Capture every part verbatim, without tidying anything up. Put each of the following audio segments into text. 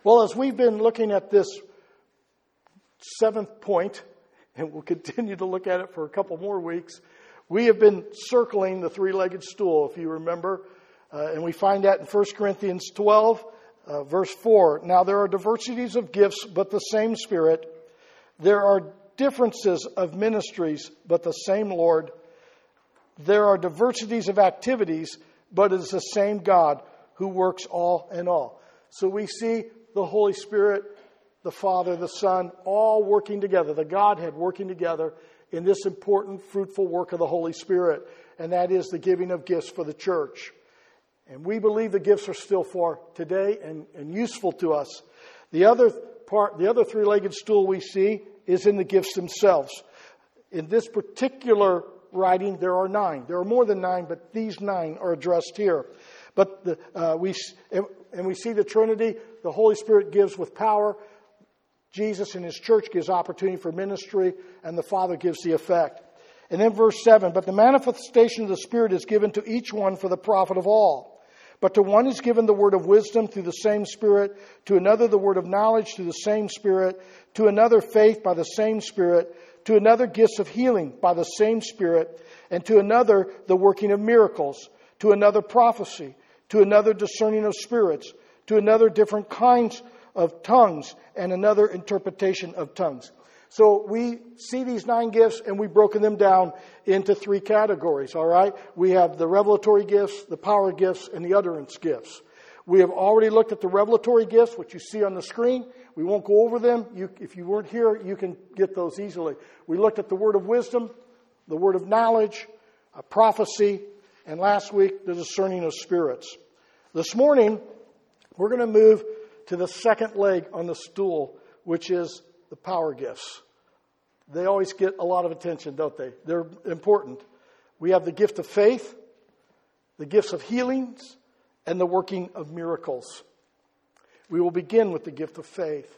Well, as we've been looking at this seventh point, and we'll continue to look at it for a couple more weeks, we have been circling the three-legged stool, if you remember. Uh, and we find that in First Corinthians twelve, uh, verse four. Now there are diversities of gifts, but the same Spirit. There are differences of ministries, but the same Lord. There are diversities of activities, but it is the same God who works all in all. So we see the Holy Spirit, the Father, the Son, all working together, the Godhead working together in this important, fruitful work of the Holy Spirit, and that is the giving of gifts for the church. And we believe the gifts are still for today and, and useful to us. The other part, the other three-legged stool we see is in the gifts themselves. In this particular writing, there are nine. There are more than nine, but these nine are addressed here. But the, uh, we and we see the Trinity. The Holy Spirit gives with power. Jesus in His church gives opportunity for ministry, and the Father gives the effect. And then verse seven, but the manifestation of the Spirit is given to each one for the profit of all. But to one is given the word of wisdom through the same Spirit, to another the word of knowledge through the same Spirit, to another faith by the same Spirit, to another gifts of healing by the same Spirit, and to another the working of miracles, to another prophecy, to another discerning of spirits, to another different kinds of tongues, and another interpretation of tongues. So we see these nine gifts, and we've broken them down into three categories, all right? We have the revelatory gifts, the power gifts, and the utterance gifts. We have already looked at the revelatory gifts, which you see on the screen. We won't go over them. You, if you weren't here, you can get those easily. We looked at the word of wisdom, the word of knowledge, a prophecy, and last week, the discerning of spirits. This morning, we're going to move to the second leg on the stool, which is the power gifts. They always get a lot of attention, don't they? They're important. We have the gift of faith, the gifts of healings, and the working of miracles. We will begin with the gift of faith.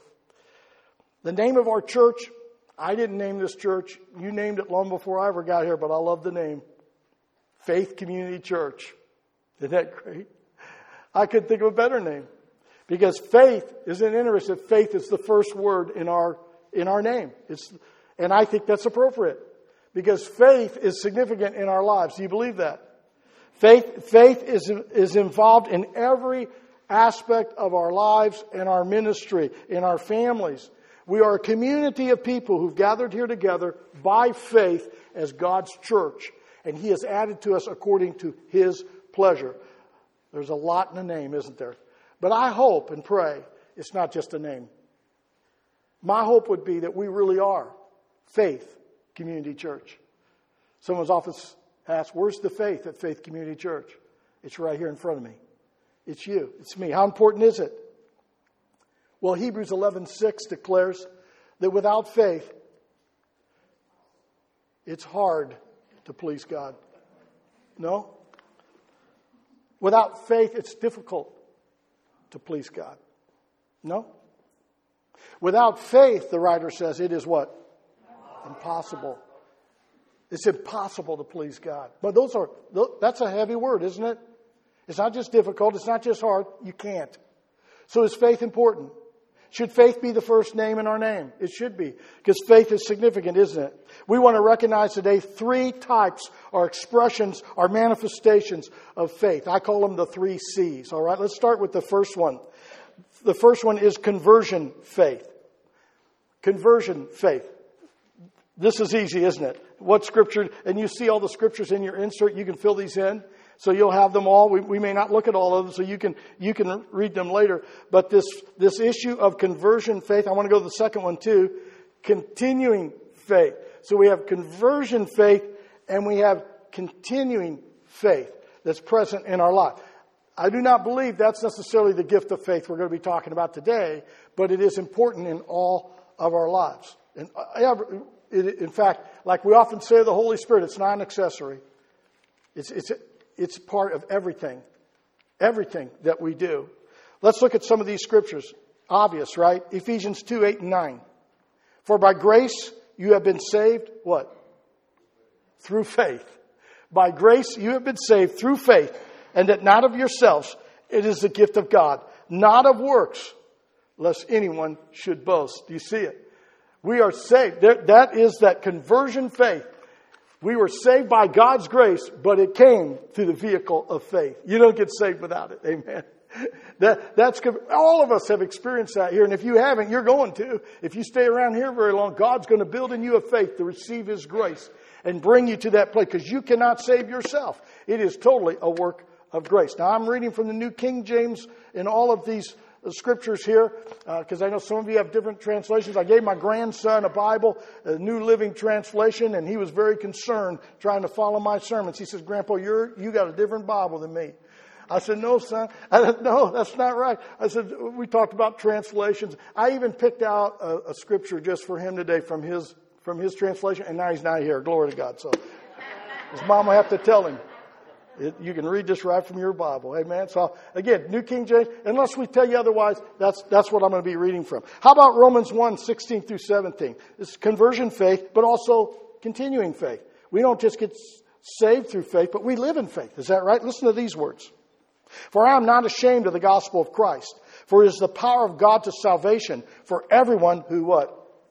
The name of our church, I didn't name this church. You named it long before I ever got here, but I love the name. Faith Community Church. Isn't that great? I couldn't think of a better name. Because faith, isn't it interesting? Faith is the first word in our in our name. It's, and I think that's appropriate. Because faith is significant in our lives. Do you believe that? Faith, faith is, is involved in every aspect of our lives and our ministry, in our families. We are a community of people who've gathered here together by faith as God's church. And He has added to us according to His pleasure. There's a lot in the name, isn't there? But I hope and pray it's not just a name. My hope would be that we really are Faith Community Church. Someone's often asked, where's the faith at Faith Community Church? It's right here in front of me. It's you. It's me. How important is it? Well, Hebrews eleven six declares that without faith, it's hard to please God. No? Without faith, it's difficult to please God. No? Without faith, the writer says, it is what? Impossible. It's impossible to please God. But those are that's a heavy word, isn't it? It's not just difficult. It's not just hard. You can't. So is faith important? Should faith be the first name in our name? It should be. Because faith is significant, isn't it? We want to recognize today three types or expressions or manifestations of faith. I call them the three C's. All right, let's start with the first one. The first one is conversion faith. Conversion faith. This is easy, isn't it? What scripture, and you see all the scriptures in your insert, you can fill these in. So you'll have them all. We, we may not look at all of them, so you can you can read them later. But this, this issue of conversion faith, I want to go to the second one too. Continuing faith. So we have conversion faith and we have continuing faith that's present in our life. I do not believe that's necessarily the gift of faith we're going to be talking about today, but it is important in all of our lives. And in fact, like we often say of the Holy Spirit, it's not an accessory. It's it's it's part of everything, everything that we do. Let's look at some of these scriptures. Obvious, right? Ephesians two, eight, and nine. For by grace you have been saved, what? Through faith. By grace you have been saved through faith, and that not of yourselves, it is the gift of God, not of works, lest anyone should boast. Do you see it? We are saved. There, that is that conversion faith. We were saved by God's grace, but it came through the vehicle of faith. You don't get saved without it. Amen. That, that's all of us have experienced that here. And if you haven't, you're going to. If you stay around here very long, God's going to build in you a faith to receive His grace and bring you to that place, because you cannot save yourself. It is totally a work of grace. Now, I'm reading from the New King James in all of these scriptures here, because uh, I know some of you have different translations. I gave my grandson a Bible, a New Living Translation, and he was very concerned trying to follow my sermons. He says, "Grandpa, you're you got a different Bible than me." I said, "No, son." I said, "No, that's not right." I said, "We talked about translations." I even picked out a, a scripture just for him today from his from his translation, and now he's not here. Glory to God. So his mom will have to tell him. It, you can read this right from your Bible. Amen. So again, New King James, unless we tell you otherwise, that's that's what I'm going to be reading from. How about Romans one, sixteen through seventeen? This is conversion faith, but also continuing faith. We don't just get saved through faith, but we live in faith. Is that right? Listen to these words. "For I am not ashamed of the gospel of Christ, for it is the power of God to salvation for everyone who what?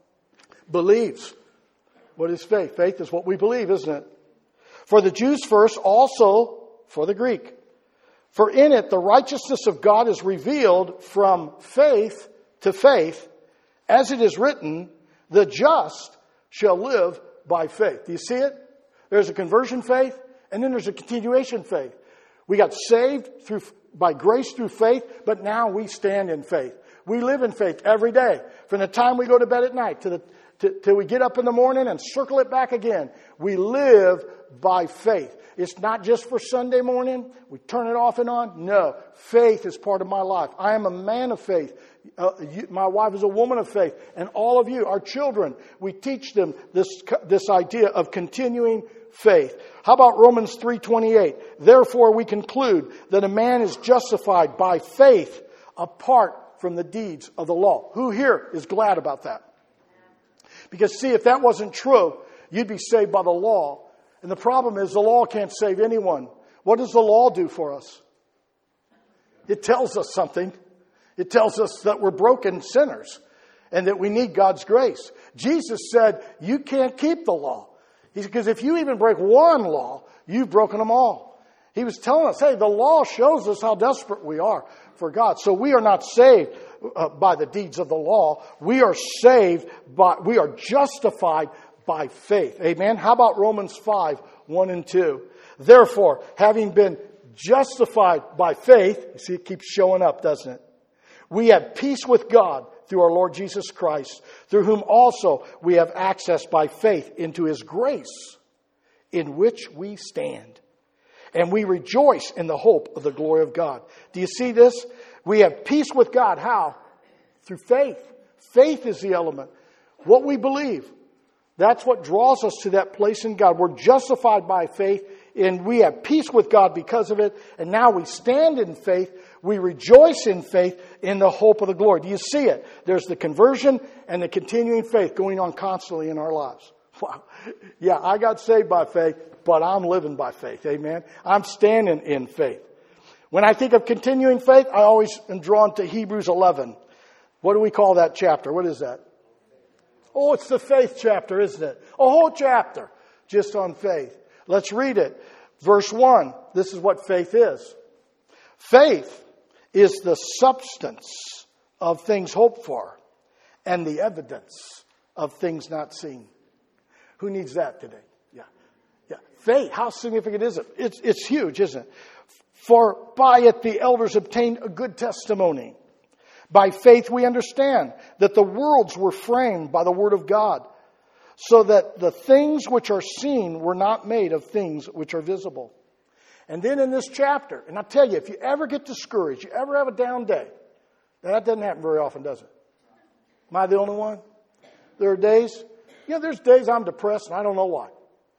Believes." What is faith? Faith is what we believe, isn't it? "For the Jews first, also for the Greek. For in it the righteousness of God is revealed from faith to faith, as it is written, the just shall live by faith." Do you see it? There's a conversion faith, and then there's a continuation faith. We got saved through by grace through faith, but now we stand in faith. We live in faith every day. From the time we go to bed at night to the to, till we get up in the morning and circle it back again. We live by faith. It's not just for Sunday morning. We turn it off and on. No, faith is part of my life. I am a man of faith. Uh, you, my wife is a woman of faith. And all of you, our children, we teach them this, this idea of continuing faith. How about Romans three twenty-eight? "Therefore we conclude that a man is justified by faith apart from the deeds of the law." Who here is glad about that? Because see, if that wasn't true, you'd be saved by the law. And the problem is the law can't save anyone. What does the law do for us? It tells us something. It tells us that we're broken sinners and that we need God's grace. Jesus said, you can't keep the law. He said, because if you even break one law, you've broken them all. He was telling us, hey, the law shows us how desperate we are for God. So we are not saved uh, by the deeds of the law. We are saved by, we are justified by faith. Amen. How about Romans five, one and two? "Therefore, having been justified by faith," you see, it keeps showing up, doesn't it? "We have peace with God through our Lord Jesus Christ, through whom also we have access by faith into His grace, in which we stand. And we rejoice in the hope of the glory of God." Do you see this? We have peace with God. How? Through faith. Faith is the element. What we believe. That's what draws us to that place in God. We're justified by faith, and we have peace with God because of it. And now we stand in faith. We rejoice in faith in the hope of the glory. Do you see it? There's the conversion and the continuing faith going on constantly in our lives. Wow. Yeah, I got saved by faith, but I'm living by faith. Amen. I'm standing in faith. When I think of continuing faith, I always am drawn to Hebrews eleven. What do we call that chapter? What is that? Oh, it's the faith chapter, isn't it? A whole chapter just on faith. Let's read it. Verse one. This is what faith is. "Faith is the substance of things hoped for and the evidence of things not seen." Who needs that today? Yeah. Yeah. Faith, how significant is it? It's, it's huge, isn't it? "For by it the elders obtained a good testimony. By faith we understand that the worlds were framed by the word of God, so that the things which are seen were not made of things which are visible." And then in this chapter, and I tell you, if you ever get discouraged, you ever have a down day, that doesn't happen very often, does it? Am I the only one? There are days, you know, there's days I'm depressed and I don't know why.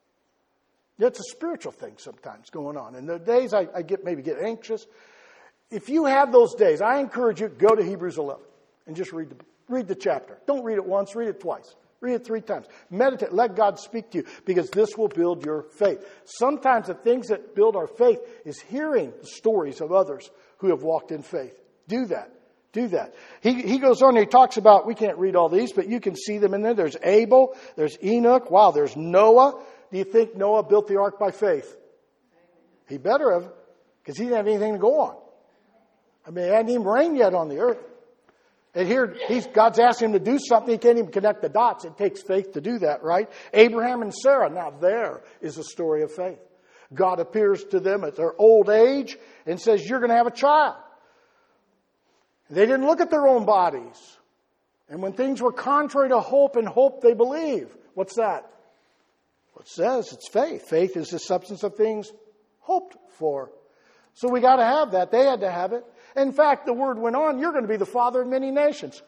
It's a spiritual thing sometimes going on. And there are days I, I get maybe get anxious. If you have those days, I encourage you, go to Hebrews eleven and just read the, read the chapter. Don't read it once, read it twice. Read it three times. Meditate. Let God speak to you, because this will build your faith. Sometimes the things that build our faith is hearing the stories of others who have walked in faith. Do that. do that. He, he goes on and he talks about, we can't read all these, but you can see them in there. There's Abel, there's Enoch, wow, there's Noah. Do you think Noah built the ark by faith? He better have, because he didn't have anything to go on. I mean, it hadn't even rained yet on the earth. And here, he's, God's asked him to do something. He can't even connect the dots. It takes faith to do that, right? Abraham and Sarah. Now, there is a story of faith. God appears to them at their old age and says, you're going to have a child. They didn't look at their own bodies. And when things were contrary to hope, and hope they believe. What's that? Well, it says it's faith. Faith is the substance of things hoped for. So we got to have that. They had to have it. In fact, the word went on, you're going to be the father of many nations.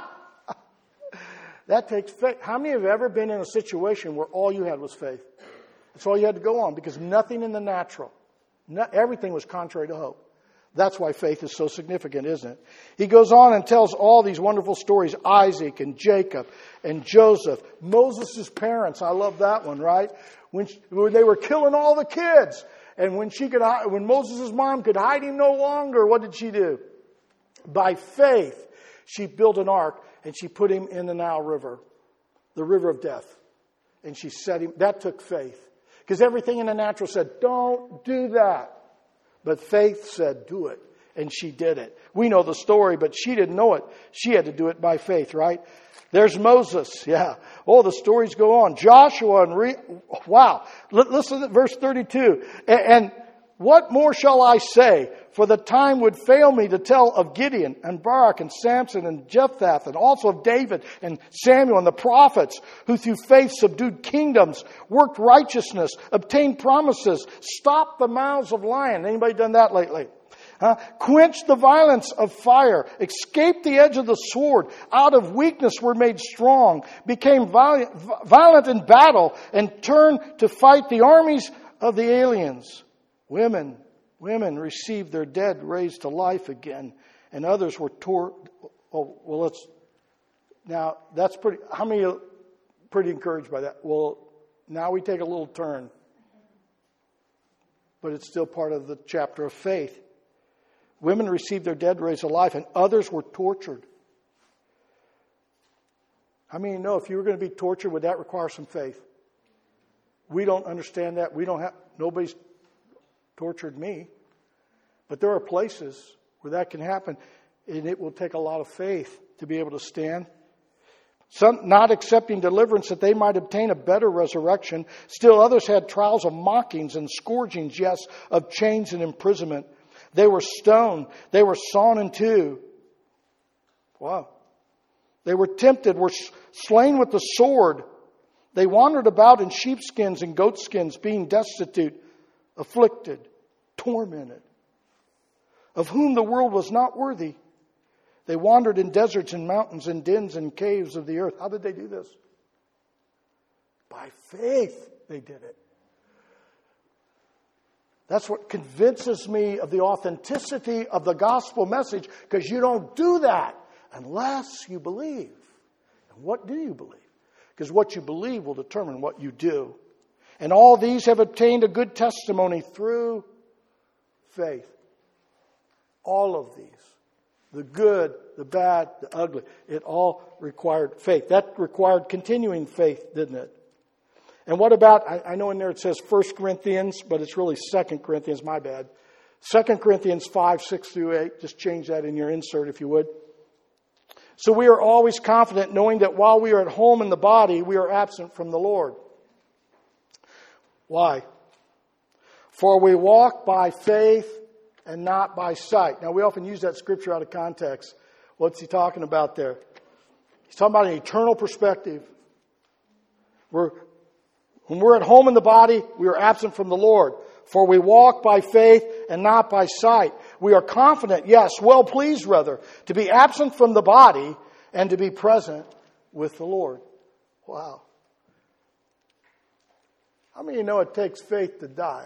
That takes faith. How many have ever been in a situation where all you had was faith? That's all you had to go on, because nothing in the natural, not, everything was contrary to hope. That's why faith is so significant, isn't it? He goes on and tells all these wonderful stories, Isaac and Jacob and Joseph, Moses' parents. I love that one, right? When, she, when they were killing all the kids. And when she could, when Moses' mom could hide him no longer, what did she do? By faith, she built an ark and she put him in the Nile River, the river of death. And she set him, that took faith. Because everything in the natural said, don't do that. But faith said, do it. And she did it. We know the story, but she didn't know it. She had to do it by faith, right? There's Moses. Yeah. Oh, the stories go on. Joshua and Re- wow. L- listen to verse thirty-two. And, and what more shall I say? For the time would fail me to tell of Gideon and Barak and Samson and Jephthah, and also of David and Samuel and the prophets, who through faith subdued kingdoms, worked righteousness, obtained promises, stopped the mouths of lions. Anybody done that lately? Huh? Quenched the violence of fire, escaped the edge of the sword, out of weakness were made strong, became violent, violent in battle, and turned to fight the armies of the aliens. Women, women received their dead raised to life again, and others were torn. Oh, well, let's, now that's pretty, how many are pretty encouraged by that? Well, now we take a little turn, but it's still part of the chapter of faith. Women received their dead raised alive, and others were tortured. How many know if you were going to be tortured, would that require some faith? We don't understand that. We don't have, nobody's tortured me. But there are places where that can happen, and it will take a lot of faith to be able to stand. Some not accepting deliverance that they might obtain a better resurrection. Still others had trials of mockings and scourgings, yes, of chains and imprisonment. They were stoned. They were sawn in two. Wow. They were tempted, were slain with the sword. They wandered about in sheepskins and goatskins, being destitute, afflicted, tormented, of whom the world was not worthy. They wandered in deserts and mountains and dens and caves of the earth. How did they do this? By faith they did it. That's what convinces me of the authenticity of the gospel message, because you don't do that unless you believe. And what do you believe? Because what you believe will determine what you do. And all these have obtained a good testimony through faith. All of these. The good, the bad, the ugly. It all required faith. That required continuing faith, didn't it? And what about, I, I know in there it says First Corinthians, but it's really Second Corinthians, my bad. Second Corinthians five, six through eight. Just change that in your insert if you would. So we are always confident knowing that while we are at home in the body, we are absent from the Lord. Why? For we walk by faith and not by sight. Now we often use that scripture out of context. What's he talking about there? He's talking about an eternal perspective. We're When we're at home in the body, we are absent from the Lord. For we walk by faith and not by sight. We are confident, yes, well pleased rather, to be absent from the body and to be present with the Lord. Wow. How many of you know it takes faith to die?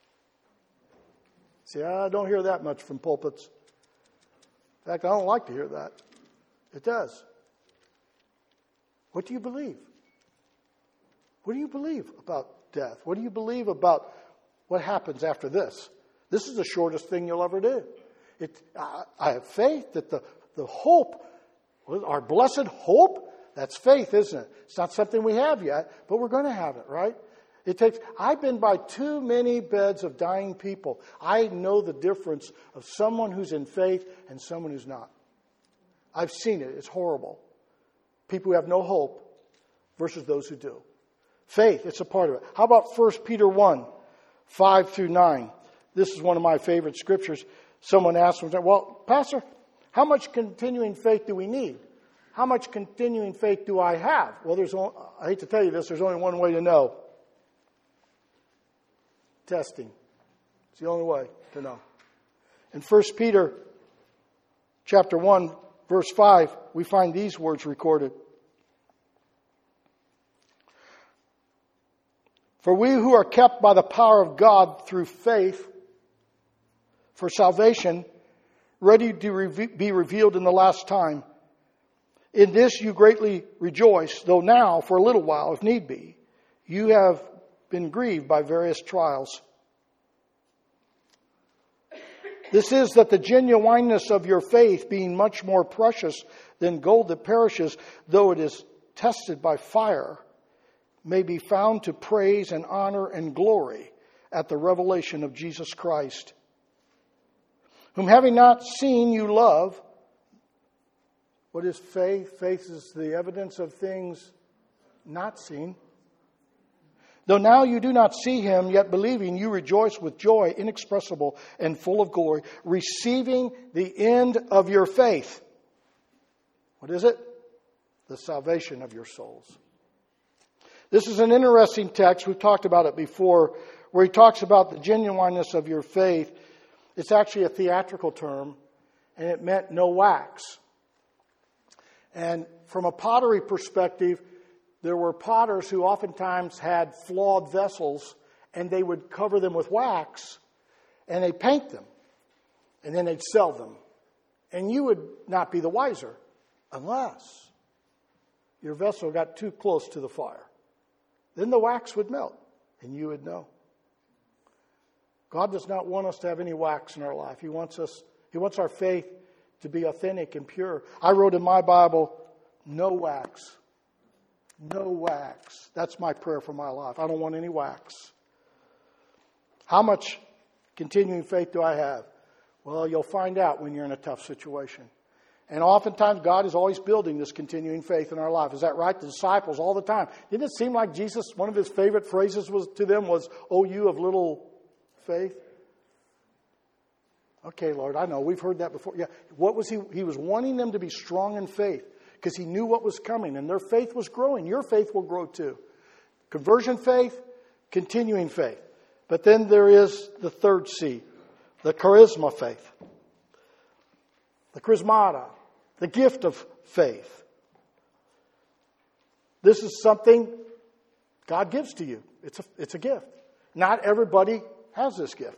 See, I don't hear that much from pulpits. In fact, I don't like to hear that. It does. What do you believe? What do you believe about death? What do you believe about what happens after this? This is the shortest thing you'll ever do. It, I, I have faith that the the hope, our blessed hope, that's faith, isn't it? It's not something we have yet, but we're going to have it, right? It takes. I've been by too many beds of dying people. I know the difference of someone who's in faith and someone who's not. I've seen it. It's horrible. People who have no hope versus those who do. Faith, it's a part of it. How about First Peter one, five through nine? This is one of my favorite scriptures. Someone asked me, well, Pastor, how much continuing faith do we need? How much continuing faith do I have? Well, there's only, I hate to tell you this, there's only one way to know. Testing. It's the only way to know. In First Peter chapter one, verse five, we find these words recorded. For we who are kept by the power of God through faith for salvation, ready to re- be revealed in the last time, in this you greatly rejoice, though now, for a little while, if need be, you have been grieved by various trials. This is that the genuineness of your faith, being much more precious than gold that perishes, though it is tested by fire, may be found to praise and honor and glory at the revelation of Jesus Christ, whom having not seen you love. What is faith? Faith is the evidence of things not seen. Though now you do not see him, yet believing, you rejoice with joy inexpressible and full of glory, receiving the end of your faith. What is it? The salvation of your souls. This is an interesting text. We've talked about it before, where he talks about the genuineness of your faith. It's actually a theatrical term, and it meant no wax. And from a pottery perspective, there were potters who oftentimes had flawed vessels, and they would cover them with wax, and they'd paint them, and then they'd sell them. And you would not be the wiser unless your vessel got too close to the fire. Then the wax would melt, and you would know. God does not want us to have any wax in our life. He wants us, He wants our faith to be authentic and pure. I wrote in my Bible, no wax. No wax. That's my prayer for my life. I don't want any wax. How much continuing faith do I have? Well, you'll find out when you're in a tough situation. And oftentimes God is always building this continuing faith in our life. Is that right? The disciples all the time. Didn't it seem like Jesus, one of his favorite phrases was to them was, "Oh, you of little faith"? Okay, Lord, I know. We've heard that before. Yeah. What was he? He was wanting them to be strong in faith because he knew what was coming, and their faith was growing. Your faith will grow too. Conversion faith, continuing faith. But then there is the third C, the charisma faith. The charismata, the gift of faith. This is something God gives to you. It's a, it's a gift. Not everybody has this gift.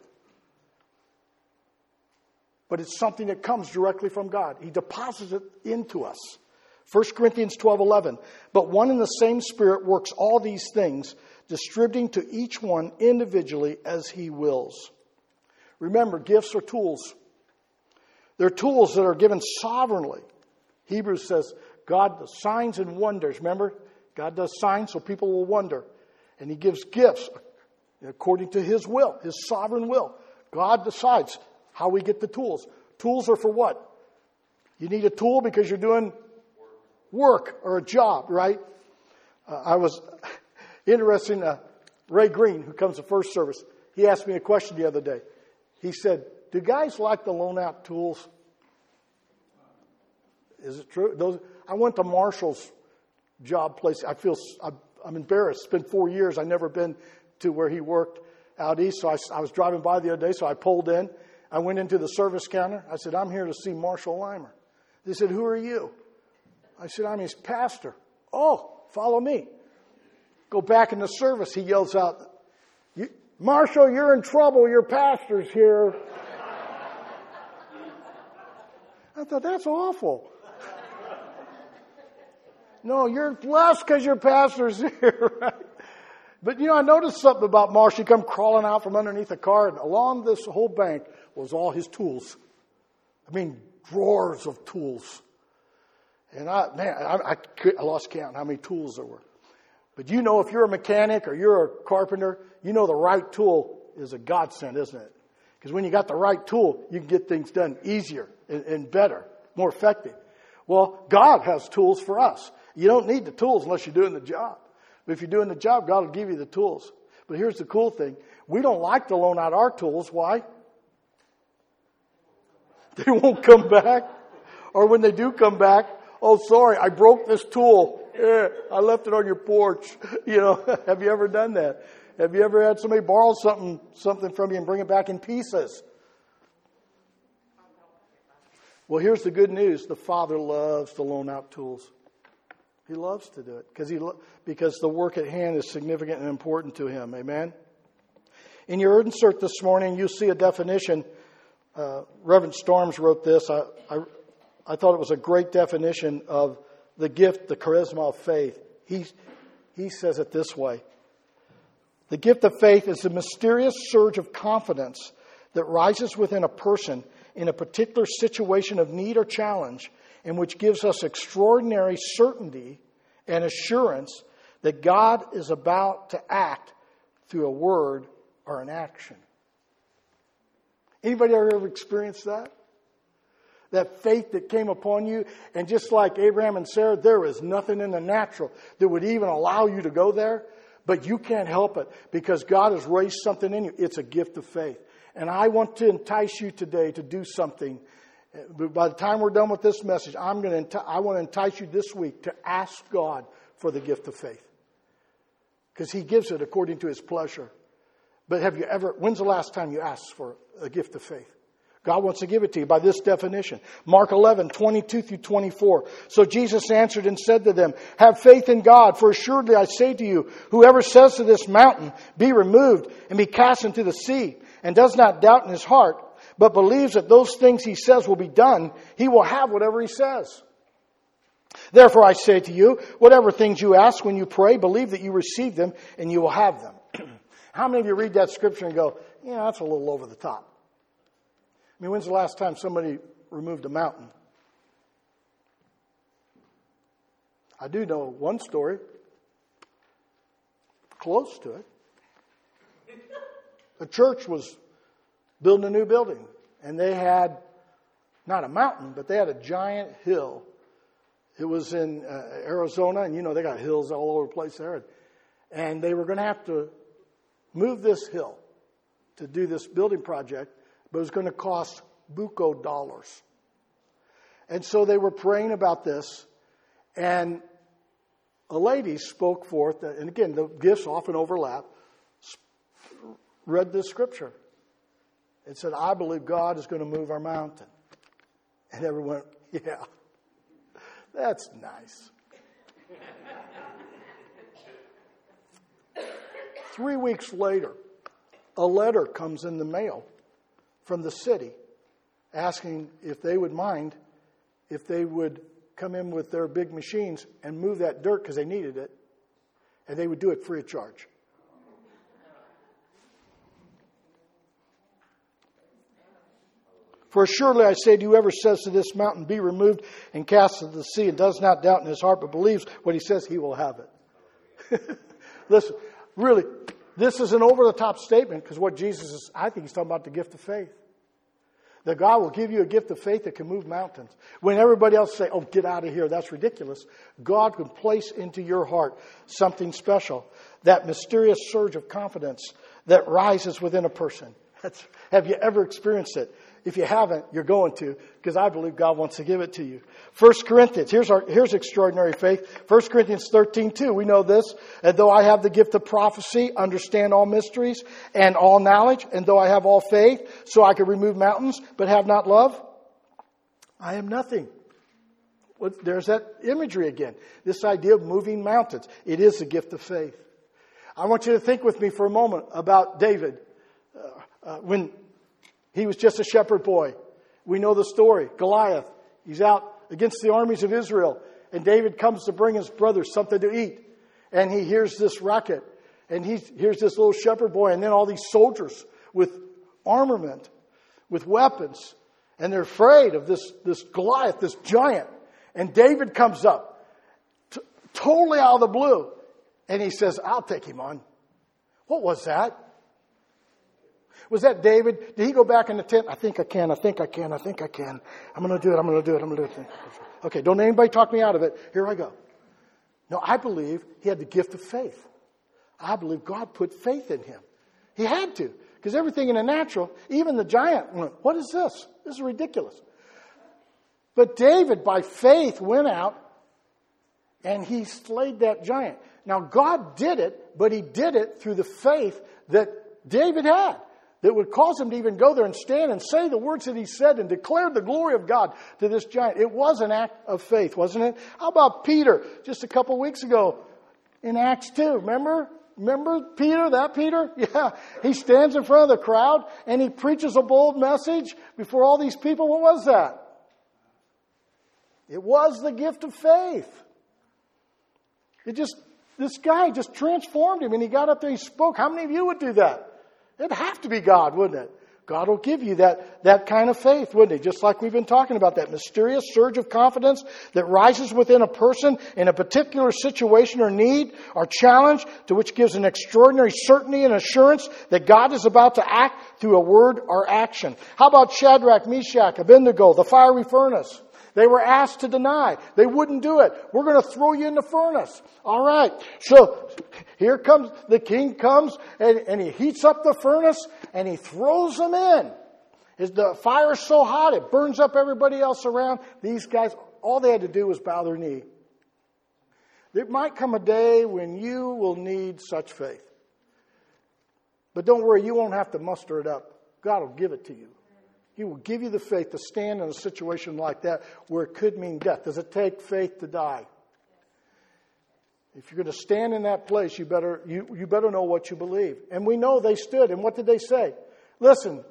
But it's something that comes directly from God. He deposits it into us. First Corinthians twelve eleven. But one and the same Spirit works all these things, distributing to each one individually as he wills. Remember, gifts are tools. They're tools that are given sovereignly. Hebrews says God does signs and wonders. Remember, God does signs so people will wonder. And he gives gifts according to his will, his sovereign will. God decides how we get the tools. Tools are for what? You need a tool because you're doing work or a job, right? Uh, I was interested in uh, Ray Green, who comes to First Service. He asked me a question the other day. He said, do guys like the loan out tools? Is it true? Those, I went to Marshall's job place. I feel I'm, I'm embarrassed. It's been four years. I've never been to where he worked out east. So I, I was driving by the other day, so I pulled in. I went into the service counter. I said, I'm here to see Marshall Limer. They said, who are you? I said, I'm his pastor. Oh, follow me. Go back in the service. He yells out, Marshall, you're in trouble. Your pastor's here. I thought, that's awful. No, you're blessed because your pastor's here, right? But, you know, I noticed something about Marshall. He come crawling out from underneath a car, and along this whole bank was all his tools. I mean, drawers of tools. And I, man, I, I, I lost count how many tools there were. But you know, if you're a mechanic or you're a carpenter, you know the right tool is a godsend, isn't it? Because when you got the right tool, you can get things done easier and, and better, more effective. Well, God has tools for us. You don't need the tools unless you're doing the job. But if you're doing the job, God will give you the tools. But here's the cool thing. We don't like to loan out our tools. Why? They won't come back. Or when they do come back, oh, sorry, I broke this tool. Yeah, I left it on your porch. You know, have you ever done that? Have you ever had somebody borrow something, something from you and bring it back in pieces? Well, here's the good news. The Father loves to loan out tools. He loves to do it because he lo- because the work at hand is significant and important to him. Amen? In your insert this morning, you see a definition. Uh, Reverend Storms wrote this. I, I, I thought it was a great definition of the gift, the charisma of faith. He, he says it this way. The gift of faith is a mysterious surge of confidence that rises within a person in a particular situation of need or challenge, and which gives us extraordinary certainty and assurance that God is about to act through a word or an action. Anybody ever experienced that? That faith that came upon you, and just like Abraham and Sarah, there is nothing in the natural that would even allow you to go there, but you can't help it because God has raised something in you. It's a gift of faith. And I want to entice you today to do something. But by the time we're done with this message, I'm going to I want to entice you this week to ask God for the gift of faith. Because He gives it according to His pleasure. But have you ever, when's the last time you asked for a gift of faith? God wants to give it to you by this definition. Mark eleven, twenty-two through twenty-four. So Jesus answered and said to them, have faith in God, for assuredly I say to you, whoever says to this mountain, be removed and be cast into the sea, and does not doubt in his heart, but believes that those things he says will be done, he will have whatever he says. Therefore I say to you, whatever things you ask when you pray, believe that you receive them and you will have them. How many of you read that scripture and go, yeah, that's a little over the top? I mean, when's the last time somebody removed a mountain? I do know one story, close to it. A church was building a new building, and they had not a mountain, but they had a giant hill. It was in uh, Arizona, and you know they got hills all over the place there. And they were going to have to move this hill to do this building project, but it was going to cost buco dollars. And so they were praying about this, and a lady spoke forth, and again, the gifts often overlap, read this scripture. It said, I believe God is going to move our mountain. And everyone, yeah, that's nice. Three weeks later, a letter comes in the mail from the city asking if they would mind if they would come in with their big machines and move that dirt because they needed it, and they would do it free of charge. For surely I say to you, whoever says to this mountain, be removed and cast into the sea, and does not doubt in his heart, but believes what he says, he will have it. Listen, really, this is an over-the-top statement because what Jesus is, I think he's talking about the gift of faith. That God will give you a gift of faith that can move mountains. When everybody else say, oh, get out of here, that's ridiculous. God can place into your heart something special. That mysterious surge of confidence that rises within a person. That's, have you ever experienced it? If you haven't, you're going to, because I believe God wants to give it to you. First Corinthians, here's our here's extraordinary faith. First Corinthians thirteen two, we know this. And though I have the gift of prophecy, understand all mysteries and all knowledge, and though I have all faith, so I can remove mountains, but have not love, I am nothing. There's that imagery again. This idea of moving mountains. It is a gift of faith. I want you to think with me for a moment about David. Uh, uh, when he was just a shepherd boy. We know the story. Goliath, he's out against the armies of Israel. And David comes to bring his brothers something to eat. And he hears this racket. And he hears this little shepherd boy. And then all these soldiers with armament, with weapons. And they're afraid of this, this Goliath, this giant. And David comes up, t- totally out of the blue. And he says, I'll take him on. What was that? Was that David? Did he go back in the tent? I think I can, I think I can, I think I can. I'm going to do it, I'm going to do it, I'm going to do it. Okay, don't anybody talk me out of it. Here I go. No, I believe he had the gift of faith. I believe God put faith in him. He had to. Because everything in the natural, even the giant went, what is this? This is ridiculous. But David, by faith, went out and he slayed that giant. Now, God did it, but he did it through the faith that David had, that would cause him to even go there and stand and say the words that he said and declare the glory of God to this giant. It was an act of faith, wasn't it? How about Peter, just a couple weeks ago in Acts two? Remember? Remember Peter, that Peter? Yeah. He stands in front of the crowd and he preaches a bold message before all these people. What was that? It was the gift of faith. It just, this guy just transformed him and he got up there, he spoke. How many of you would do that? It'd have to be God, wouldn't it? God will give you that, that kind of faith, wouldn't He? Just like we've been talking about, that mysterious surge of confidence that rises within a person in a particular situation or need or challenge, to which gives an extraordinary certainty and assurance that God is about to act through a word or action. How about Shadrach, Meshach, Abednego, the fiery furnace? They were asked to deny. They wouldn't do it. We're going to throw you in the furnace. All right. So here comes, the king comes and, and he heats up the furnace and he throws them in. His, the fire is so hot, it burns up everybody else around. These guys, all they had to do was bow their knee. There might come a day when you will need such faith. But don't worry, you won't have to muster it up. God will give it to you. He will give you the faith to stand in a situation like that where it could mean death. Does it take faith to die? If you're going to stand in that place, you better you, you better know what you believe. And we know they stood. And what did they say? Listen,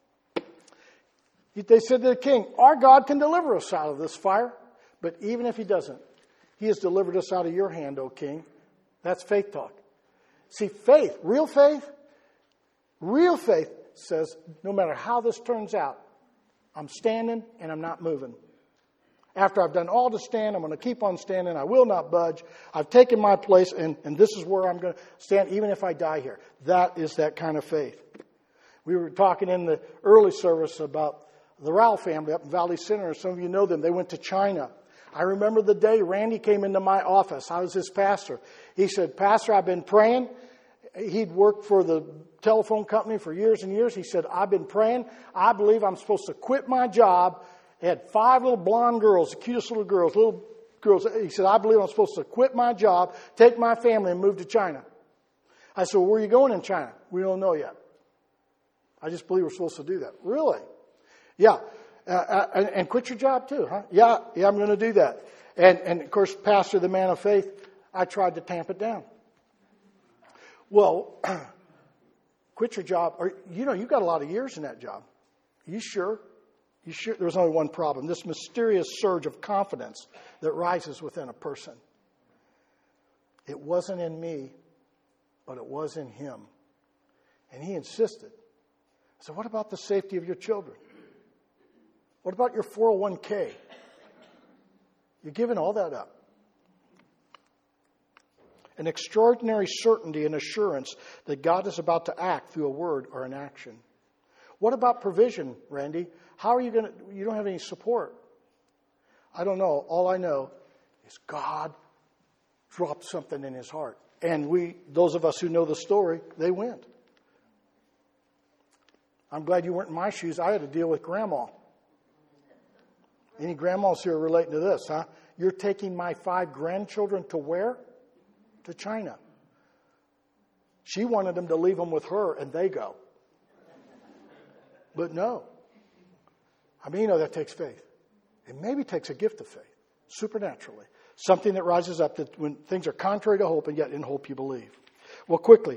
they said to the king, our God can deliver us out of this fire. But even if He doesn't, He has delivered us out of your hand, O king. That's faith talk. See, faith, real faith, real faith says, no matter how this turns out, I'm standing and I'm not moving. After I've done all to stand, I'm going to keep on standing. I will not budge. I've taken my place, and, and this is where I'm going to stand, even if I die here. That is that kind of faith. We were talking in the early service about the Rao family up in Valley Center. Some of you know them. They went to China. I remember the day Randy came into my office. I was his pastor. He said, Pastor, I've been praying. He'd worked for the telephone company for years and years. He said, I've been praying. I believe I'm supposed to quit my job. He had five little blonde girls, the cutest little girls, little girls. He said, I believe I'm supposed to quit my job, take my family, and move to China. I said, well, where are you going in China? We don't know yet. I just believe we're supposed to do that. Really? Yeah. Uh, and, and quit your job too, huh? Yeah, yeah, I'm going to do that. And, and of course, Pastor, the man of faith, I tried to tamp it down. Well, quit your job. Or, you know, you've got a lot of years in that job. Are you sure? You sure? There was only one problem. This mysterious surge of confidence that rises within a person. It wasn't in me, but it was in Him. And he insisted. So what about the safety of your children? What about your four oh one k? You're giving all that up. An extraordinary certainty and assurance that God is about to act through a word or an action. What about provision, Randy? How are you going to, you don't have any support. I don't know. All I know is God dropped something in his heart. And we, those of us who know the story, they went. I'm glad you weren't in my shoes. I had to deal with Grandma. Any grandmas here relating to this, huh? You're taking my five grandchildren to where? To China. She wanted them to leave them with her, and they go. But no. I mean, you know, that takes faith. It maybe takes a gift of faith, supernaturally. Something that rises up that when things are contrary to hope, and yet in hope you believe. Well, quickly.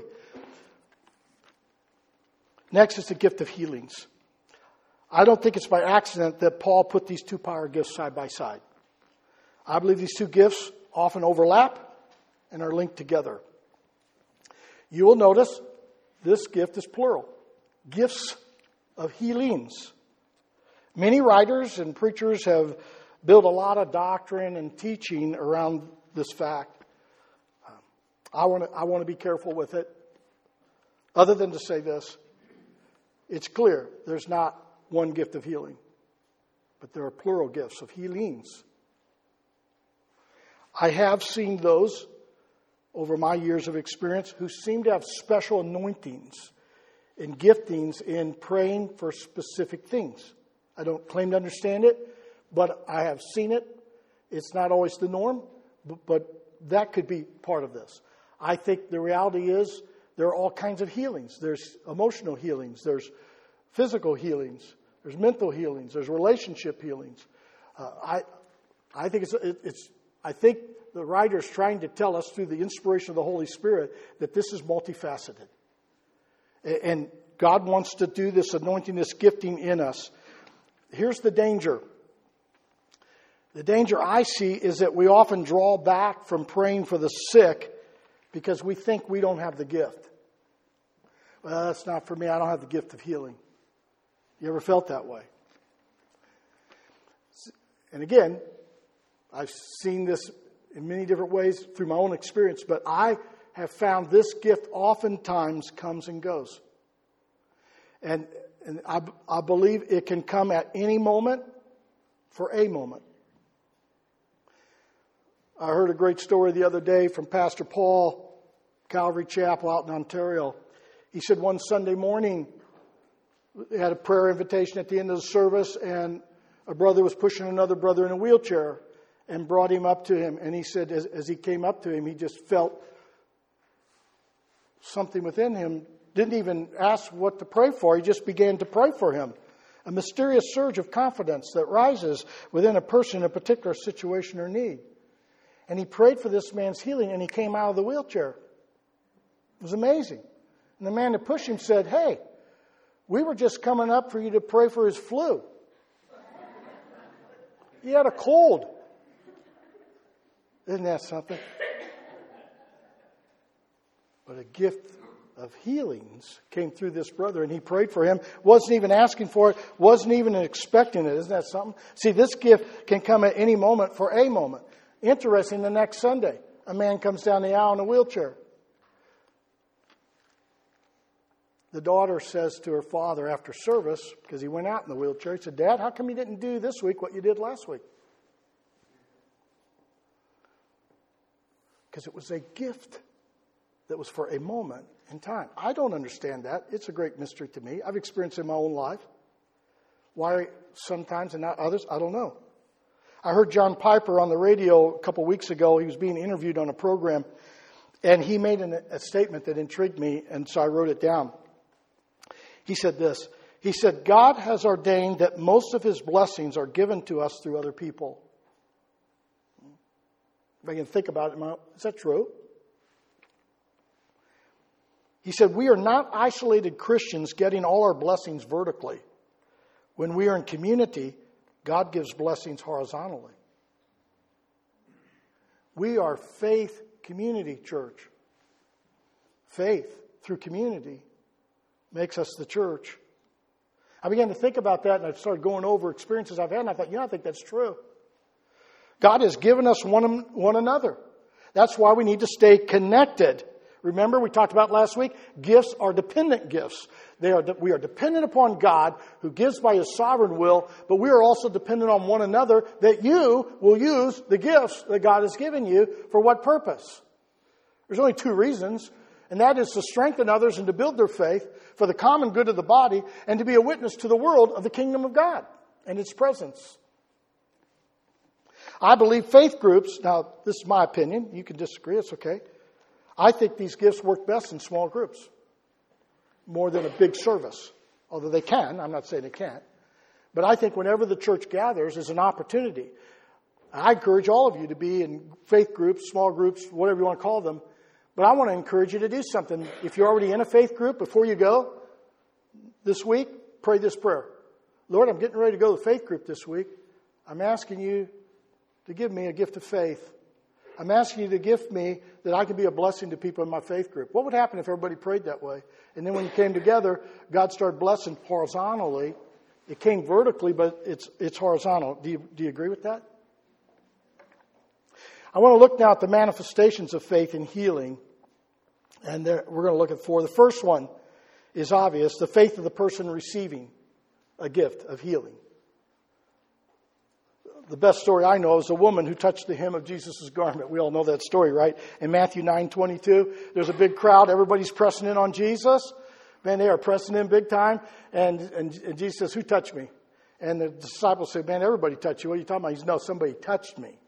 Next is the gift of healings. I don't think it's by accident that Paul put these two power gifts side by side. I believe these two gifts often overlap and are linked together. You will notice this gift is plural. Gifts of healings. Many writers and preachers have built a lot of doctrine and teaching around this fact. Um, I want to I want to be careful with it, other than to say this. It's clear there's not one gift of healing, but there are plural gifts of healings. I have seen those over my years of experience who seem to have special anointings and giftings in praying for specific things. I don't claim to understand it, but I have seen it. It's not always the norm, but, but that could be part of this. I think the reality is there are all kinds of healings. There's emotional healings. There's physical healings. There's mental healings. There's relationship healings. Uh, I, I think it's, it, it's. I think the writer's trying to tell us through the inspiration of the Holy Spirit that this is multifaceted, and God wants to do this anointing, this gifting in us. Here's the danger. The danger I see is that we often draw back from praying for the sick because we think we don't have the gift. Well, that's not for me. I don't have the gift of healing. You ever felt that way? And again, I've seen this in many different ways through my own experience, but I have found this gift oftentimes comes and goes. And And I, I believe it can come at any moment for a moment. I heard a great story the other day from Pastor Paul, Calvary Chapel out in Ontario. He said one Sunday morning, they had a prayer invitation at the end of the service, and a brother was pushing another brother in a wheelchair and brought him up to him. And he said as, as he came up to him, he just felt something within him. Didn't even ask what to pray for. He just began to pray for him. A mysterious surge of confidence that rises within a person in a particular situation or need. And he prayed for this man's healing, and he came out of the wheelchair. It was amazing. And the man that pushed him said, "Hey, we were just coming up for you to pray for his flu. He had a cold." Isn't that something? But a gift of healings came through this brother, and he prayed for him, wasn't even asking for it, wasn't even expecting it. Isn't that something? See, this gift can come at any moment for a moment. Interesting, the next Sunday, a man comes down the aisle in a wheelchair. The daughter says to her father after service, because he went out in the wheelchair, he said, "Dad, how come you didn't do this week what you did last week?" Because it was a gift that was for a moment in time. I don't understand that. It's a great mystery to me. I've experienced it in my own life. Why sometimes and not others, I don't know. I heard John Piper on the radio a couple weeks ago. He was being interviewed on a program, and he made an, a statement that intrigued me, and so I wrote it down. He said this. He said, "God has ordained that most of his blessings are given to us through other people." If I can think about it, is that true? He said, "We are not isolated Christians getting all our blessings vertically. When we are in community, God gives blessings horizontally." We are faith community church. Faith through community makes us the church. I began to think about that, and I started going over experiences I've had, and I thought, you know, I think that's true. God has given us one, one another. That's why we need to stay connected. Remember, we talked about last week, gifts are dependent gifts. They are, we are dependent upon God, who gives by his sovereign will, but we are also dependent on one another, that you will use the gifts that God has given you for what purpose? There's only two reasons, and that is to strengthen others and to build their faith for the common good of the body, and to be a witness to the world of the kingdom of God and its presence. I believe faith groups, now this is my opinion, you can disagree, it's okay. I think these gifts work best in small groups, more than a big service. Although they can, I'm not saying they can't. But I think whenever the church gathers is an opportunity. I encourage all of you to be in faith groups, small groups, whatever you want to call them. But I want to encourage you to do something. If you're already in a faith group, before you go this week, pray this prayer. Lord, I'm getting ready to go to the faith group this week. I'm asking you to give me a gift of faith. I'm asking you to gift me that I can be a blessing to people in my faith group. What would happen if everybody prayed that way? And then when you came together, God started blessing horizontally It came vertically, but it's it's horizontal. Do you, do you agree with that? I want to look now at the manifestations of faith in healing. And there, we're going to look at four. The first one is obvious, the faith of the person receiving a gift of healing. The best story I know is a woman who touched the hem of Jesus' garment. We all know that story, right? In Matthew nine twenty-two, there's a big crowd. Everybody's pressing in on Jesus. Man, they are pressing in big time. And, and, and Jesus says, who touched me? And the disciples say, man, everybody touched you. What are you talking about? He says, no, somebody touched me.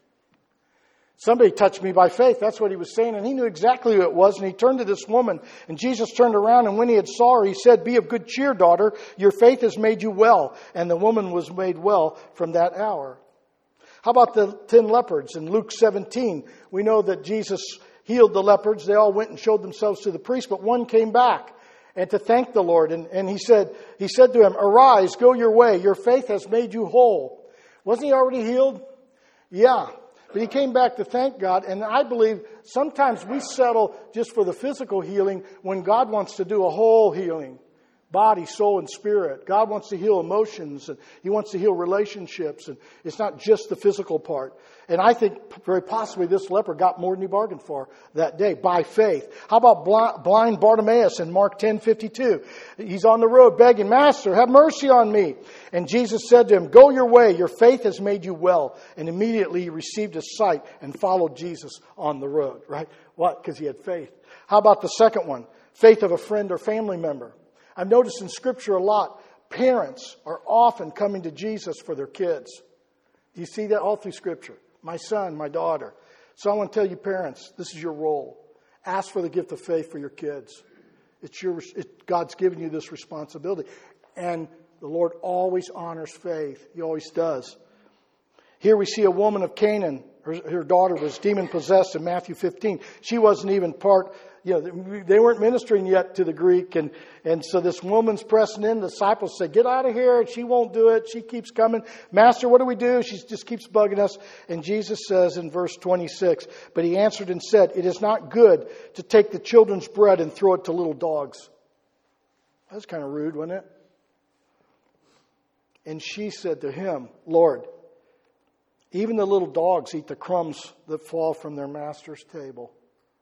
Somebody touched me by faith. That's what he was saying. And he knew exactly who it was. And he turned to this woman. And Jesus turned around. And when he had saw her, he said, be of good cheer, daughter. Your faith has made you well. And the woman was made well from that hour. How about the ten leopards in Luke seventeen? We know that Jesus healed the leopards. They all went and showed themselves to the priest. But one came back and to thank the Lord. And, and he said, he said to him, arise, go your way. Your faith has made you whole. Wasn't he already healed? Yeah. But he came back to thank God, and I believe sometimes we settle just for the physical healing when God wants to do a whole healing. Body, soul, and spirit. God wants to heal emotions, and He wants to heal relationships, and it's not just the physical part. And I think very possibly this leper got more than he bargained for that day by faith. How about blind Bartimaeus in Mark ten fifty-two? He's on the road begging, Master, have mercy on me. And Jesus said to him, go your way, your faith has made you well. And immediately he received his sight and followed Jesus on the road, right? What? Because he had faith. How about the second one? Faith of a friend or family member. I've noticed in Scripture a lot, parents are often coming to Jesus for their kids. You see that all through Scripture. My son, my daughter. So I want to tell you parents, this is your role. Ask for the gift of faith for your kids. It's your, it, God's given you this responsibility. And the Lord always honors faith. He always does. Here we see a woman of Canaan. Her, her daughter was demon-possessed in Matthew fifteen. She wasn't even part... You know, they weren't ministering yet to the Greek. And, and so this woman's pressing in. The disciples say, get out of here. She won't do it. She keeps coming. Master, what do we do? She just keeps bugging us. And Jesus says in verse twenty-six, but he answered and said, it is not good to take the children's bread and throw it to little dogs. That's kind of rude, wasn't it? And she said to him, Lord, even the little dogs eat the crumbs that fall from their master's table.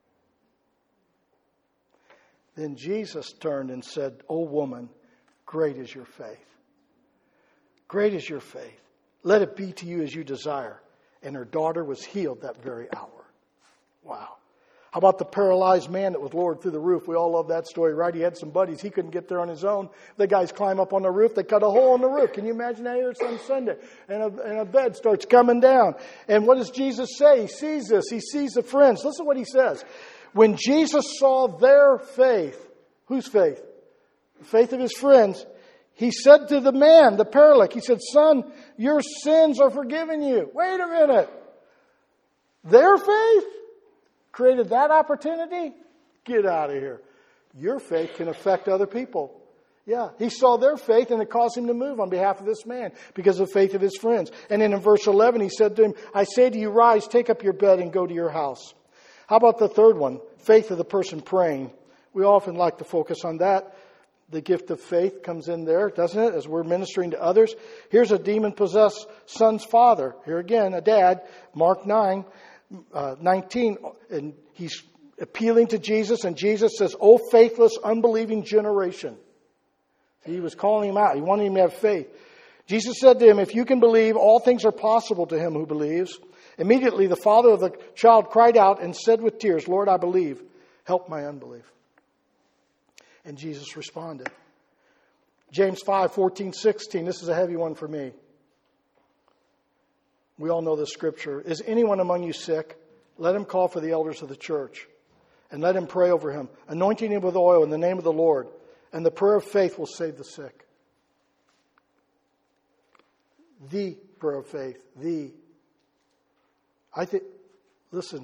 Then Jesus turned and said, O woman, great is your faith. Great is your faith. Let it be to you as you desire. And her daughter was healed that very hour. Wow. How about the paralyzed man that was lowered through the roof? We all love that story, right? He had some buddies. He couldn't get there on his own. The guys climb up on the roof. They cut a hole in the roof. Can you imagine that here on Sunday? And a, and a bed starts coming down. And what does Jesus say? He sees this. He sees the friends. Listen to what he says. When Jesus saw their faith, whose faith? The faith of his friends. He said to the man, the paralytic, he said, son, your sins are forgiven you. Wait a minute. Their faith created that opportunity? Get out of here. Your faith can affect other people. Yeah, he saw their faith and it caused him to move on behalf of this man because of the faith of his friends. And then in verse eleven, he said to him, I say to you, rise, take up your bed and go to your house. How about the third one? Faith of the person praying. We often like to focus on that. The gift of faith comes in there, doesn't it, as we're ministering to others. Here's a demon-possessed son's father. Here again, a dad, Mark nine, uh, nineteen. And he's appealing to Jesus, and Jesus says, O faithless, unbelieving generation. He was calling him out. He wanted him to have faith. Jesus said to him, if you can believe, all things are possible to him who believes. Immediately the father of the child cried out and said with tears, Lord, I believe. Help my unbelief. And Jesus responded. James five, fourteen, sixteen. This is a heavy one for me. We all know this scripture. Is anyone among you sick? Let him call for the elders of the church. And let him pray over him, anointing him with oil in the name of the Lord. And the prayer of faith will save the sick. The prayer of faith. The. I think, listen.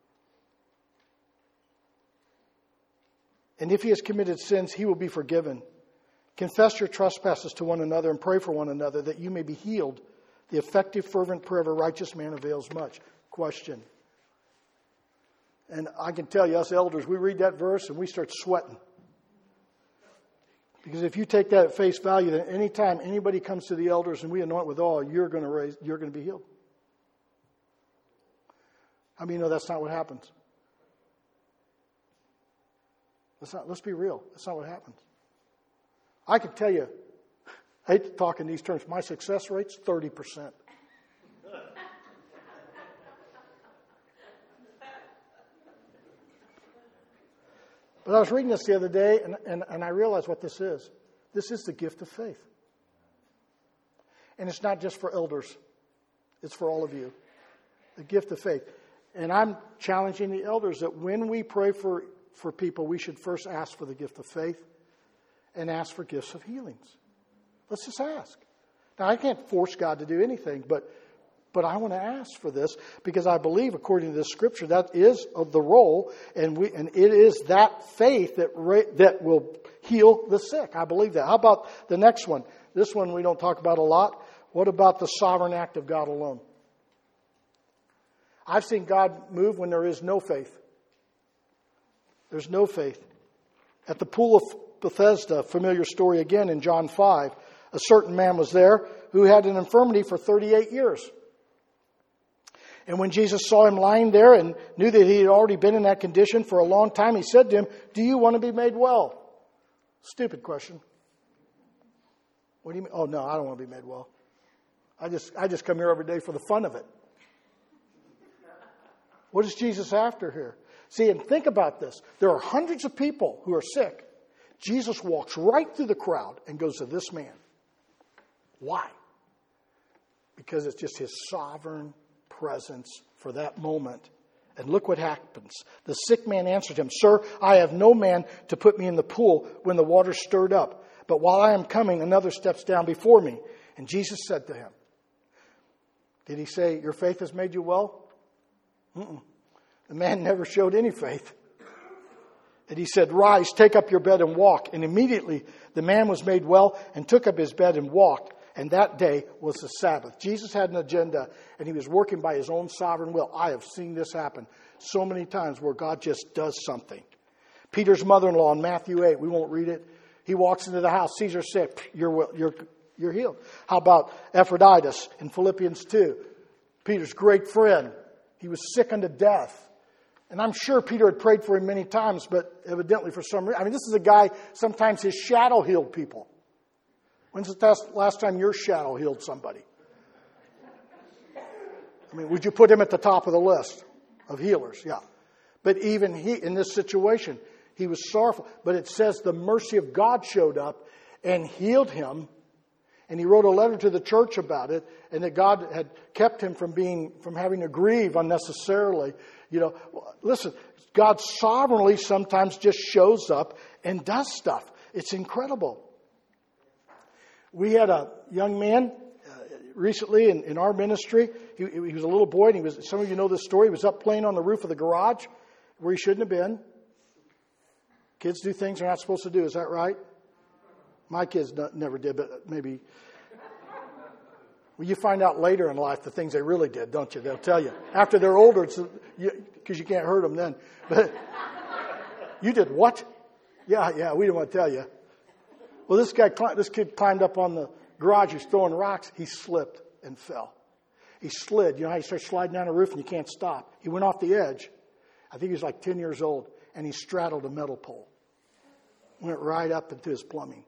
And if he has committed sins, he will be forgiven. Confess your trespasses to one another and pray for one another that you may be healed. The effective, fervent prayer of a righteous man avails much. Question. And I can tell you, us elders, we read that verse and we start sweating. Because if you take that at face value, then anytime anybody comes to the elders and we anoint with oil, you're going to raise, you're going to be healed. How many know that's not what happens? Let's not, let's be real. That's not what happens. I can tell you, I hate to talk in these terms, my success rate's thirty percent. But I was reading this the other day, and, and, and I realized what this is. This is the gift of faith. And it's not just for elders. It's for all of you. The gift of faith. And I'm challenging the elders that when we pray for, for people, we should first ask for the gift of faith and ask for gifts of healings. Let's just ask. Now, I can't force God to do anything, but But I want to ask for this because I believe, according to this scripture, that is of the role, and we and it is that faith that that will heal the sick. I believe that. How about the next one? This one we don't talk about a lot. What about the sovereign act of God alone? I've seen God move when there is no faith. There's no faith. At the pool of Bethesda, familiar story again in John five, a certain man was there who had an infirmity for thirty-eight years. And when Jesus saw him lying there and knew that he had already been in that condition for a long time, he said to him, "Do you want to be made well?" Stupid question. What do you mean? Oh, no, I don't want to be made well. I just I just come here every day for the fun of it. What is Jesus after here? See, and think about this. There are hundreds of people who are sick. Jesus walks right through the crowd and goes to this man. Why? Because it's just his sovereign presence for that moment. And look what happens. The sick man answered him, "Sir, I have no man to put me in the pool when the water stirred up. But while I am coming, another steps down before me." And Jesus said to him, did he say, "Your faith has made you well"? Mm-mm. The man never showed any faith. And he said, "Rise, take up your bed and walk." And immediately the man was made well and took up his bed and walked. And that day was the Sabbath. Jesus had an agenda, and he was working by his own sovereign will. I have seen this happen so many times where God just does something. Peter's mother-in-law in Matthew eight, we won't read it. He walks into the house, sees her sick, you're, you're, you're healed. How about Epaphroditus in Philippians two? Peter's great friend. He was sick unto death. And I'm sure Peter had prayed for him many times, but evidently for some reason. I mean, this is a guy, sometimes his shadow healed people. When's the last time your shadow healed somebody? I mean, would you put him at the top of the list of healers? Yeah. But even he, in this situation, he was sorrowful. But it says the mercy of God showed up and healed him. And he wrote a letter to the church about it, and that God had kept him from being, from having to grieve unnecessarily. You know, listen, God sovereignly sometimes just shows up and does stuff. It's incredible. We had a young man uh, recently in, in our ministry. He, he was a little boy, and he was. Some of you know this story. He was up playing on the roof of the garage where he shouldn't have been. Kids do things they're not supposed to do. Is that right? My kids not, never did, but maybe. Well, you find out later in life the things they really did, don't you? They'll tell you. After they're older, because you, you can't hurt them then. But you did what? Yeah, yeah, we didn't want to tell you. Well, this guy, this kid climbed up on the garage. He was throwing rocks. He slipped and fell. He slid. You know how you start sliding down a roof and you can't stop. He went off the edge. I think he was like ten years old, and he straddled a metal pole. Went right up into his plumbing.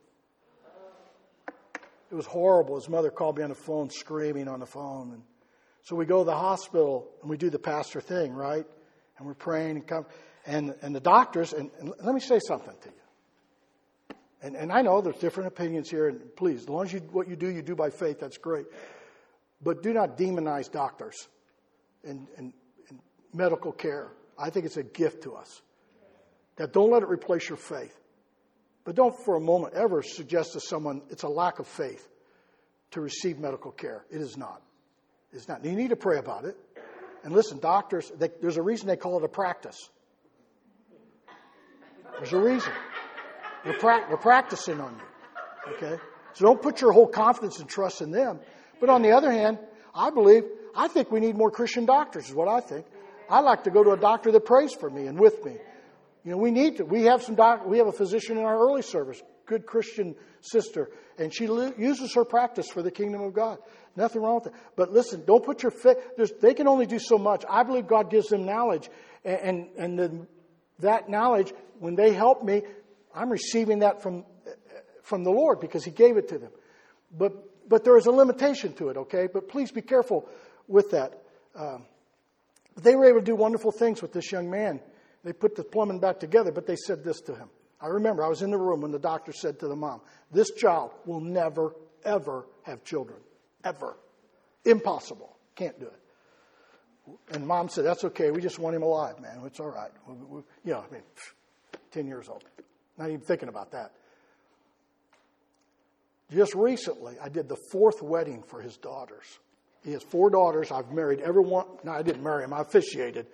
It was horrible. His mother called me on the phone, screaming on the phone. And so we go to the hospital, and we do the pastor thing, right? And we're praying and come, and and the doctors. And, and let me say something to you. And and I know there's different opinions here. And please, as long as you what you do, you do by faith. That's great. But do not demonize doctors and, and, and medical care. I think it's a gift to us. Now, don't let it replace your faith. But don't for a moment ever suggest to someone it's a lack of faith to receive medical care. It is not. It's not. You need to pray about it. And listen, doctors, they, there's a reason they call it a practice. There's a reason. They're, pra- they're practicing on you. Okay? So don't put your whole confidence and trust in them. But on the other hand, I believe, I think we need more Christian doctors is what I think. I like to go to a doctor that prays for me and with me. You know, we need to. We have some doc, we have a physician in our early service good Christian sister, and she li- uses her practice for the kingdom of God. Nothing wrong with it. But listen, don't put your faith. They can only do so much. I believe God gives them knowledge, and and, and the, that knowledge, when they help me, I'm receiving that from from the Lord because He gave it to them. But but there is a limitation to it, okay? But please be careful with that. Um, they were able to do wonderful things with this young man. They put the plumbing back together, but they said this to him. I remember I was in the room when the doctor said to the mom, "This child will never, ever have children. Ever. Impossible. Can't do it." And mom said, "That's okay. We just want him alive, man. It's all right." We, we, you know, I mean, ten years old. Not even thinking about that. Just recently, I did the fourth wedding for his daughters. He has four daughters. I've married every one. No, I didn't marry him. I officiated.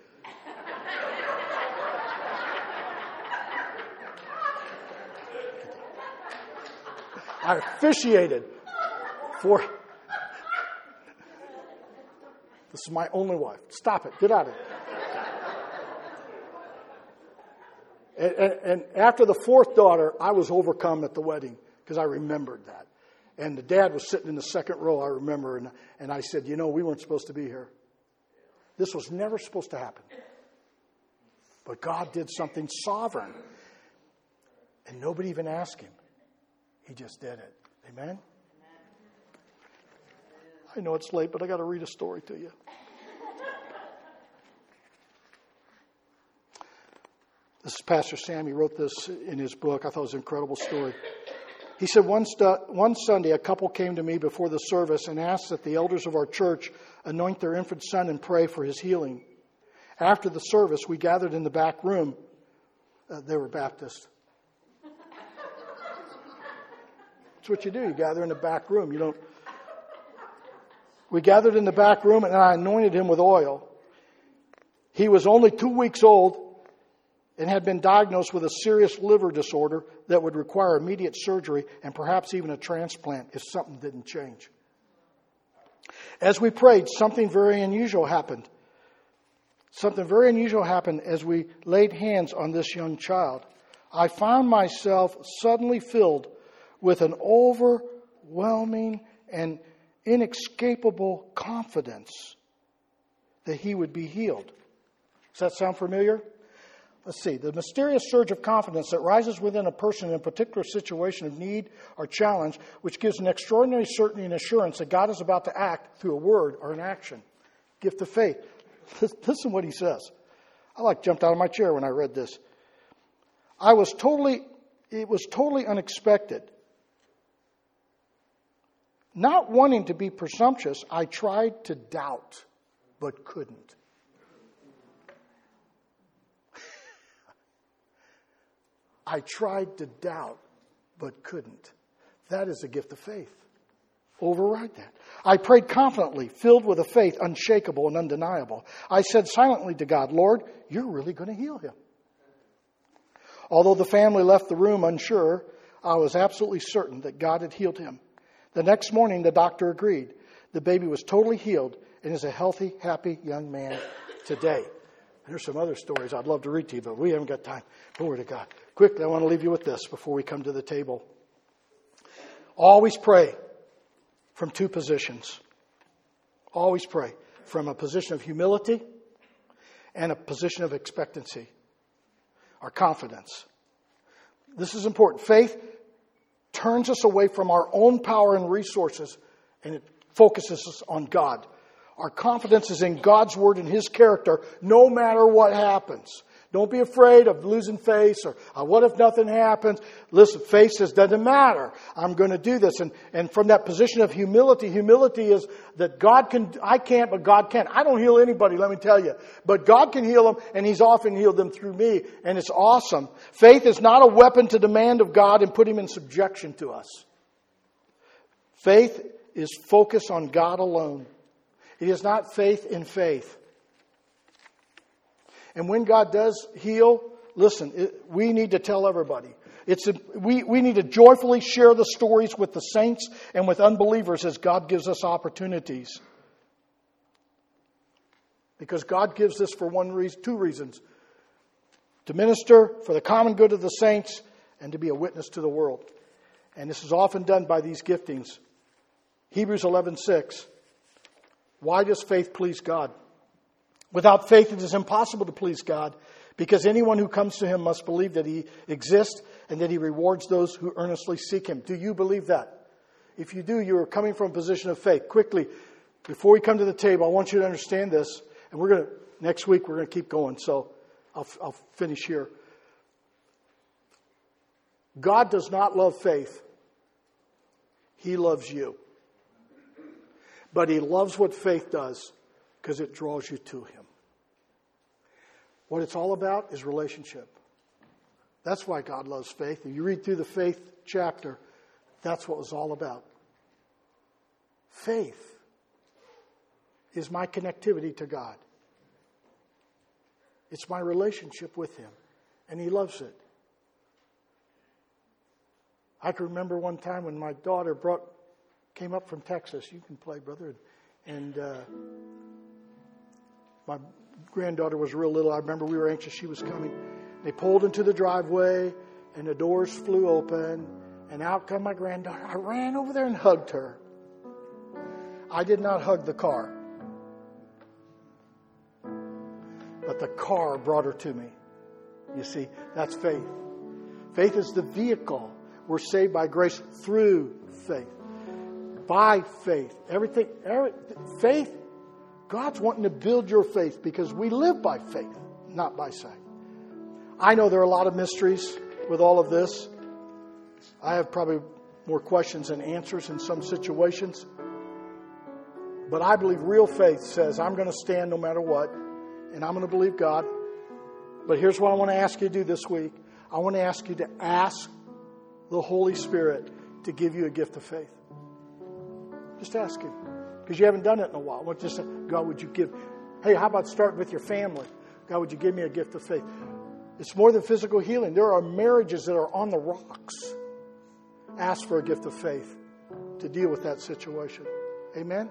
I officiated for... This is my only wife. Stop it. Get out of it. And, and, and after the fourth daughter, I was overcome at the wedding because I remembered that. And the dad was sitting in the second row, I remember, and, and I said, "You know, we weren't supposed to be here. This was never supposed to happen. But God did something sovereign. And nobody even asked him. He just did it." Amen? I know it's late, but I got to read a story to you. This is Pastor Sam. He wrote this in his book. I thought it was an incredible story. He said, one, stu- one Sunday, a couple came to me before the service and asked that the elders of our church anoint their infant son and pray for his healing. After the service, we gathered in the back room. Uh, they were Baptist. That's what you do. You gather in the back room. You don't... We gathered in the back room and I anointed him with oil. He was only two weeks old and had been diagnosed with a serious liver disorder that would require immediate surgery and perhaps even a transplant if something didn't change. As we prayed, something very unusual happened. Something very unusual happened as we laid hands on this young child. I found myself suddenly filled with an overwhelming and inescapable confidence that he would be healed. Does that sound familiar? Let's see. The mysterious surge of confidence that rises within a person in a particular situation of need or challenge, which gives an extraordinary certainty and assurance that God is about to act through a word or an action. Gift of faith. Listen what he says. I like jumped out of my chair when I read this. I was totally, it was totally unexpected. Not wanting to be presumptuous, I tried to doubt, but couldn't. I tried to doubt, but couldn't. That is a gift of faith. Override that. I prayed confidently, filled with a faith unshakable and undeniable. I said silently to God, "Lord, you're really going to heal him." Although the family left the room unsure, I was absolutely certain that God had healed him. The next morning, the doctor agreed. The baby was totally healed and is a healthy, happy young man today. There's some other stories I'd love to read to you, but we haven't got time. Glory to God. Quickly, I want to leave you with this before we come to the table. Always pray from two positions. Always pray from a position of humility and a position of expectancy or confidence. This is important. Faith turns us away from our own power and resources, and it focuses us on God. Our confidence is in God's word and His character, no matter what happens. Don't be afraid of losing face or uh, what if nothing happens. Listen, faith says, doesn't matter. I'm going to do this. And, and from that position of humility, humility is that God can, I can't, but God can. I don't heal anybody, let me tell you. But God can heal them, and He's often healed them through me. And it's awesome. Faith is not a weapon to demand of God and put Him in subjection to us. Faith is focused on God alone. It is not faith in faith. And when God does heal, listen, it, we need to tell everybody. It's a, we, we need to joyfully share the stories with the saints and with unbelievers as God gives us opportunities. Because God gives this for one reason, two reasons. To minister for the common good of the saints and to be a witness to the world. And this is often done by these giftings. Hebrews eleven six. Why does faith please God? Without faith, it is impossible to please God, because anyone who comes to Him must believe that He exists and that He rewards those who earnestly seek Him. Do you believe that? If you do, you are coming from a position of faith. Quickly, before we come to the table, I want you to understand this. And we're going to, next week, we're going to keep going. So I'll, I'll finish here. God does not love faith. He loves you. But He loves what faith does because it draws you to Him. What it's all about is relationship. That's why God loves faith. If you read through the faith chapter, that's what it was all about. Faith is my connectivity to God. It's my relationship with Him. And He loves it. I can remember one time when my daughter brought, came up from Texas. You can play, brother. And uh, my granddaughter was real little. I remember we were anxious she was coming. They pulled into the driveway, and the doors flew open, and out come my granddaughter. I ran over there and hugged her. I did not hug the car, but the car brought her to me. You see, that's faith. Faith is the vehicle. We're saved by grace through faith. By faith. Everything, every, faith, God's wanting to build your faith because we live by faith, not by sight. I know there are a lot of mysteries with all of this. I have probably more questions than answers in some situations. But I believe real faith says, I'm going to stand no matter what, and I'm going to believe God. But here's what I want to ask you to do this week. I want to ask you to ask the Holy Spirit to give you a gift of faith. Just ask Him. Because you haven't done it in a while. Well, just say, God, would you give... Hey, how about starting with your family? God, would you give me a gift of faith? It's more than physical healing. There are marriages that are on the rocks. Ask for a gift of faith to deal with that situation. Amen?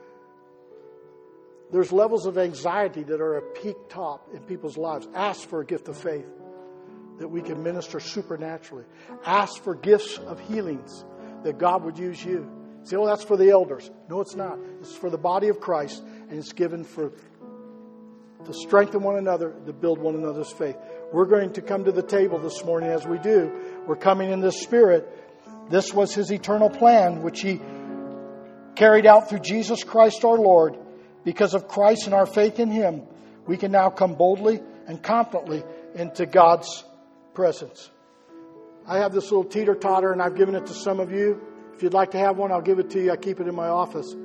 There's levels of anxiety that are at peak top in people's lives. Ask for a gift of faith that we can minister supernaturally. Ask for gifts of healings that God would use you. Say, oh, that's for the elders. No, it's not. It's for the body of Christ, and it's given for to strengthen one another, to build one another's faith. We're going to come to the table this morning. As we do, we're coming in the Spirit. This was His eternal plan, which He carried out through Jesus Christ our Lord. Because of Christ and our faith in Him, we can now come boldly and confidently into God's presence. I have this little teeter-totter, and I've given it to some of you. If you'd like to have one, I'll give it to you. I keep it in my office.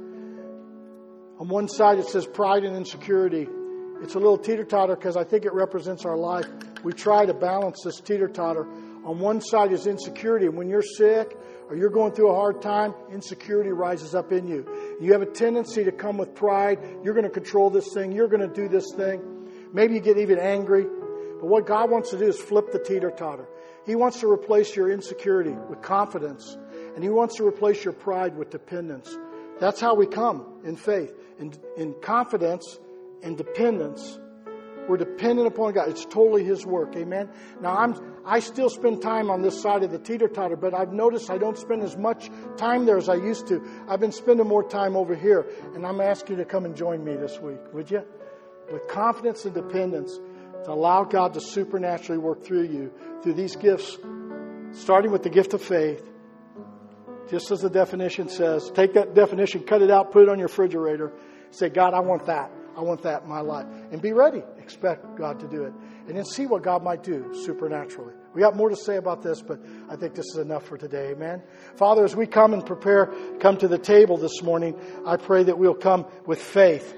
On one side, it says pride and insecurity. It's a little teeter-totter because I think it represents our life. We try to balance this teeter-totter. On one side is insecurity. And when you're sick or you're going through a hard time, insecurity rises up in you. You have a tendency to come with pride. You're going to control this thing. You're going to do this thing. Maybe you get even angry. But what God wants to do is flip the teeter-totter. He wants to replace your insecurity with confidence. And He wants to replace your pride with dependence. That's how we come in faith. In, in confidence and dependence. We're dependent upon God. It's totally His work. Amen. Now, I'm, I still spend time on this side of the teeter-totter, but I've noticed I don't spend as much time there as I used to. I've been spending more time over here. And I'm asking you to come and join me this week. Would you? With confidence and dependence to allow God to supernaturally work through you, through these gifts, starting with the gift of faith. Just as the definition says, take that definition, cut it out, put it on your refrigerator. Say, God, I want that. I want that in my life. And be ready. Expect God to do it. And then see what God might do supernaturally. We got more to say about this, but I think this is enough for today. Amen. Father, as we come and prepare, come to the table this morning, I pray that we'll come with faith.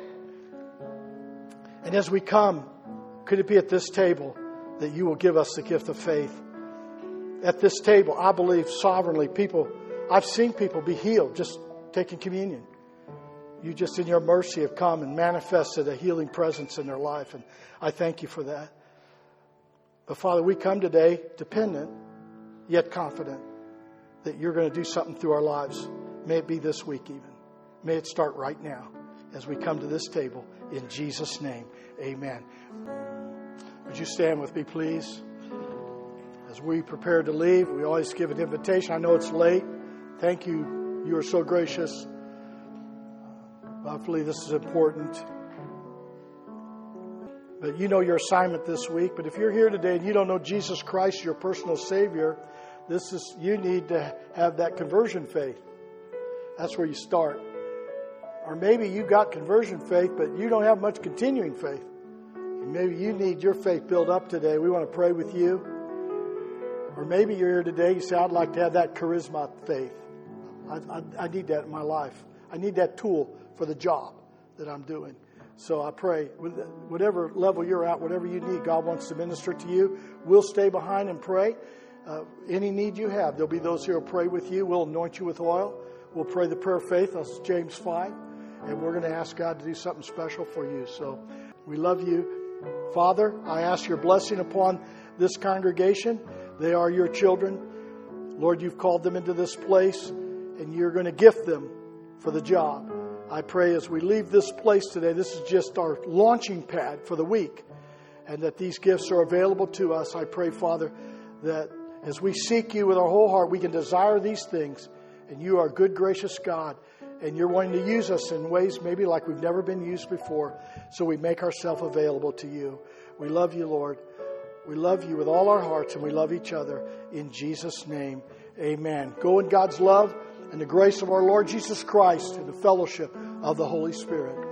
And as we come, could it be at this table that you will give us the gift of faith? At this table, I believe sovereignly, people, I've seen people be healed just taking communion. You just in your mercy have come and manifested a healing presence in their life. And I thank you for that. But Father, we come today dependent, yet confident that you're going to do something through our lives. May it be this week even. May it start right now as we come to this table. In Jesus' name, amen. Would you stand with me, please? As we prepare to leave, we always give an invitation. I know it's late. Thank you. You are so gracious. Hopefully this is important. But you know your assignment this week. But if you're here today and you don't know Jesus Christ, your personal Savior, this is you need to have that conversion faith. That's where you start. Or maybe you got conversion faith, but you don't have much continuing faith. Maybe you need your faith built up today. We want to pray with you. Or maybe you're here today, you say, I'd like to have that charisma faith. I, I, I need that in my life. I need that tool for the job that I'm doing. So I pray, whatever level you're at, whatever you need, God wants to minister to you. We'll stay behind and pray. Uh, any need you have, there'll be those here who will pray with you. We'll anoint you with oil. We'll pray the prayer of faith. That's James five. And we're going to ask God to do something special for you. So we love you. Father, I ask your blessing upon this congregation. They are your children. Lord, you've called them into this place, and you're going to gift them for the job. I pray as we leave this place today, this is just our launching pad for the week, and that these gifts are available to us. I pray, Father, that as we seek you with our whole heart, we can desire these things, and you are a good, gracious God, and you're wanting to use us in ways maybe like we've never been used before, so we make ourselves available to you. We love you, Lord. We love you with all our hearts, and we love each other. In Jesus' name, amen. Go in God's love and the grace of our Lord Jesus Christ and the fellowship of the Holy Spirit.